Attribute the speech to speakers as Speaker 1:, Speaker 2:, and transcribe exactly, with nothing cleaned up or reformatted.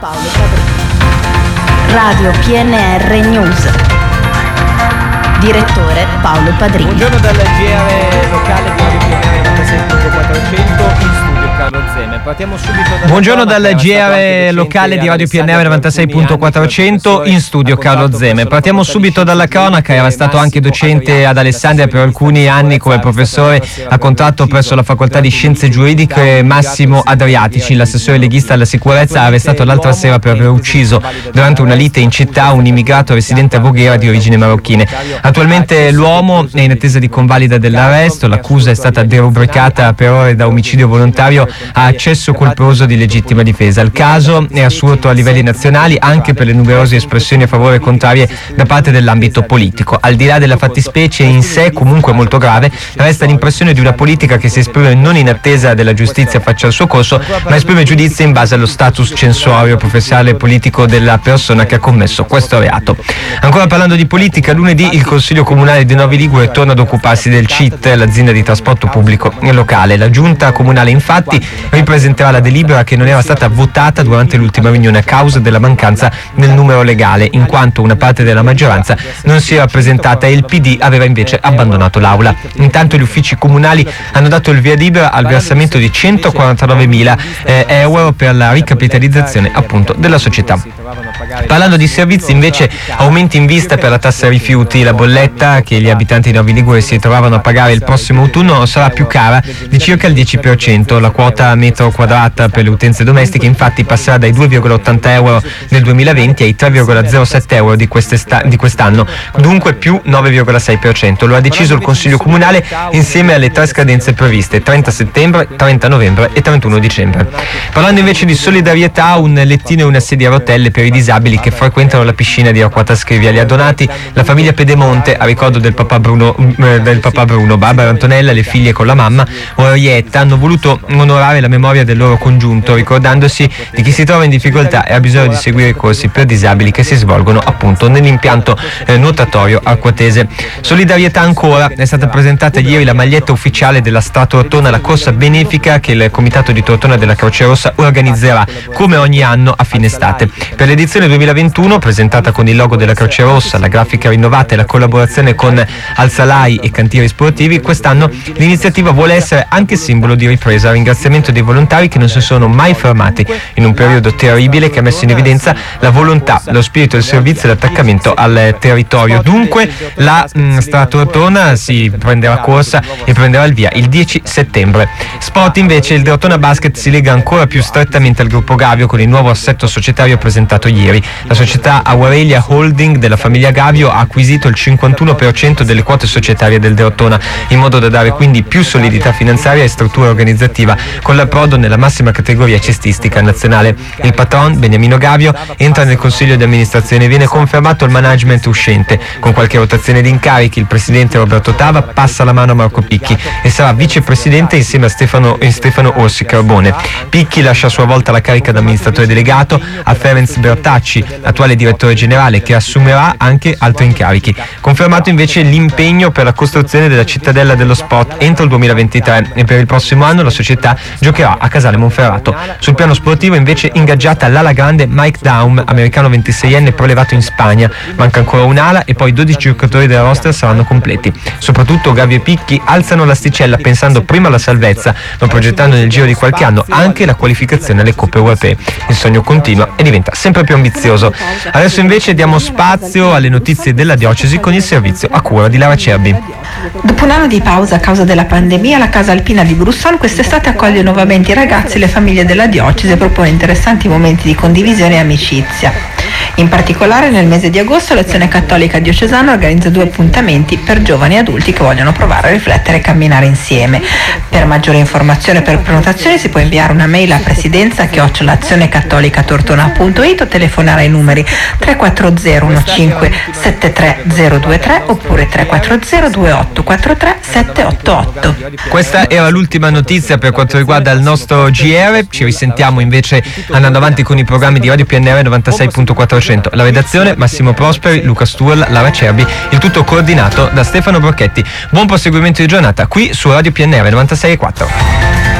Speaker 1: Paolo Padrini. Radio P N R News. Direttore Paolo Padrini.
Speaker 2: Buongiorno dal G R locale di Radio P N R novantasei punto quattrocento, in studio Carlo Zeme. Partiamo subito dalla
Speaker 3: Buongiorno dal G R locale di Radio P N R novantasei punto quattrocento, in studio Carlo Zeme. Partiamo subito dalla cronaca. Era stato anche docente ad Alessandria per alcuni anni come professore a contratto presso la Facoltà di Scienze Giuridiche. Massimo Adriatici, l'assessore leghista alla sicurezza, arrestato l'altra sera per aver ucciso durante una lite in città un immigrato residente a Voghera di origini marocchine. Attualmente l'uomo è in attesa di convalida dell'arresto. L'accusa è stata derubricata per ore da omicidio volontario a accesso colposo di legittima difesa. Il caso è assunto a livelli nazionali anche per le numerose espressioni a favore e contrarie da parte dell'ambito politico. Al di là della fattispecie in sé, comunque molto grave, resta l'impressione di una politica che si esprime non in attesa della giustizia faccia il suo corso, ma esprime giudizio in base allo status censorio professionale e politico della persona che ha commesso questo reato. Ancora parlando di politica, lunedì il Consiglio Comunale di Novi Ligure torna ad occuparsi del C I T, l'azienda di trasporto pubblico locale. La giunta comunale infatti ripresenterà la delibera che non era stata votata durante l'ultima riunione a causa della mancanza del numero legale, in quanto una parte della maggioranza non si era presentata e il P D aveva invece abbandonato l'aula. Intanto gli uffici comunali hanno dato il via libera al versamento di centoquarantanovemila eh, euro per la ricapitalizzazione appunto della società. Parlando di servizi invece, aumenti in vista per la tassa rifiuti. La bolletta che gli abitanti di Novi Ligure si trovavano a pagare il prossimo autunno sarà più cara di circa il dieci per cento. La quota metro quadrata per le utenze domestiche infatti passerà dai due virgola ottanta euro del duemilaventi ai tre virgola zero sette euro di, di quest'anno, dunque più nove virgola sei per cento. Lo ha deciso il Consiglio Comunale insieme alle tre scadenze previste: trenta settembre, trenta novembre e trentuno dicembre. Parlando invece di solidarietà, un lettino e una sedia a rotelle per i disabili che frequentano la piscina di Arquata Scrivia li ha donati la famiglia Pedemonte a ricordo del papà Bruno, eh, del papà Bruno. Barbara Antonella e le figlie con la mamma Orietta hanno voluto onorare la memoria del loro congiunto, ricordandosi di chi si trova in difficoltà e ha bisogno di seguire i corsi per disabili che si svolgono appunto nell'impianto eh, nuotatorio arquatese. Solidarietà ancora, è stata presentata ieri la maglietta ufficiale della Stra Tortona, la corsa benefica che il comitato di Tortona della Croce Rossa organizzerà come ogni anno a fine estate. Per l'edizione duemilaventuno, presentata con il logo della Croce Rossa, la grafica rinnovata e la collaborazione con Alzalai e Cantieri Sportivi, quest'anno l'iniziativa vuole essere anche simbolo di ripresa. Ringraziamento dei volontari che non si sono mai fermati in un periodo terribile che ha messo in evidenza la volontà, lo spirito del servizio e l'attaccamento al territorio. Dunque la mh, Stra Tortona si prenderà corsa e prenderà il via il dieci settembre. Sport invece, il Tortona Basket si lega ancora più strettamente al gruppo Gavio con il nuovo assetto societario presentato ieri. La società Aurelia Holding della famiglia Gavio ha acquisito il cinquantuno per cento delle quote societarie del Tortona, in modo da dare quindi più solidità finanziaria e struttura organizzativa con l'approdo nella massima categoria cestistica nazionale. Il patron, Beniamino Gavio, entra nel consiglio di amministrazione e viene confermato il management uscente. Con qualche rotazione di incarichi, il presidente Roberto Tava passa la mano a Marco Picchi e sarà vicepresidente insieme a Stefano, e Stefano Orsi Carbone. Picchi lascia a sua volta la carica d'amministratore delegato a Ferenc Bertacci, attuale direttore generale, che assumerà anche altri incarichi. Confermato invece l'impegno per la costruzione della cittadella dello sport entro il duemilaventitré e per il prossimo anno la società giocherà a Casale Monferrato. Sul piano sportivo invece ingaggiata l'ala grande Mike Daum, americano ventiseienne prelevato in Spagna. Manca ancora un'ala e poi dodici giocatori della roster saranno completi. Soprattutto Gavio e Picchi alzano l'asticella pensando prima alla salvezza, ma progettando nel giro di qualche anno anche la qualificazione alle coppe europee. Il sogno continua e diventa sempre più ambizioso. Adesso invece diamo spazio alle notizie della diocesi con il servizio a cura di Lara Cerbi.
Speaker 4: Dopo un anno di pausa a causa della pandemia, la Casa Alpina di Brusson quest'estate accoglie nuovamente i ragazzi e le famiglie della diocesi e propone interessanti momenti di condivisione e amicizia. In particolare nel mese di agosto l'Azione Cattolica Diocesana organizza due appuntamenti per giovani e adulti che vogliono provare a riflettere e camminare insieme. Per maggiore informazione e per prenotazioni si può inviare una mail a presidenza chiocciola azionecattolicatortona punto it o telefonare ai numeri tre quattro zero uno cinque sette tre zero due tre oppure tre quattro zero due otto quattro tre sette otto otto.
Speaker 3: Questa era l'ultima notizia per quanto riguarda il nostro G R. Ci risentiamo invece andando avanti con i programmi di Radio P N R novantasei punto quattrocento. La redazione Massimo Prosperi, Luca Sturla, Lara Cerbi, il tutto coordinato da Stefano Brocchetti. Buon proseguimento di giornata qui su Radio P N R novantasei e quattro.